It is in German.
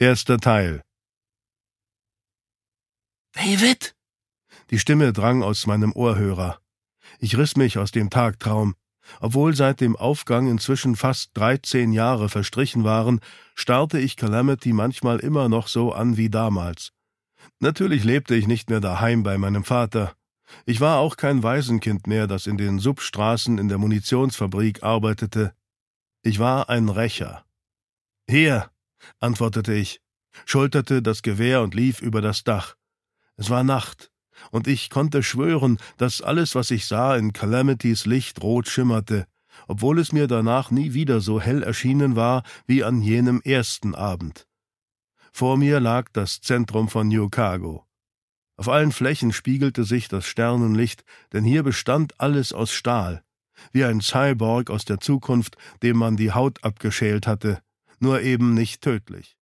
Erster Teil. »David?« Die Stimme drang aus meinem Ohrhörer. Ich riss mich aus dem Tagtraum. Obwohl seit dem Aufgang inzwischen fast 13 Jahre verstrichen waren, starrte ich Calamity manchmal immer noch so an wie damals. Natürlich lebte ich nicht mehr daheim bei meinem Vater. Ich war auch kein Waisenkind mehr, das in den Substraßen in der Munitionsfabrik arbeitete. Ich war ein Rächer. »Hier«, antwortete ich, schulterte das Gewehr und lief über das Dach. Es war Nacht, und ich konnte schwören, dass alles, was ich sah, in Calamitys Licht rot schimmerte, obwohl es mir danach nie wieder so hell erschienen war wie an jenem ersten Abend. Vor mir lag das Zentrum von New Cargo. Auf allen Flächen spiegelte sich das Sternenlicht, denn hier bestand alles aus Stahl, wie ein Cyborg aus der Zukunft, dem man die Haut abgeschält hatte, nur eben nicht tödlich.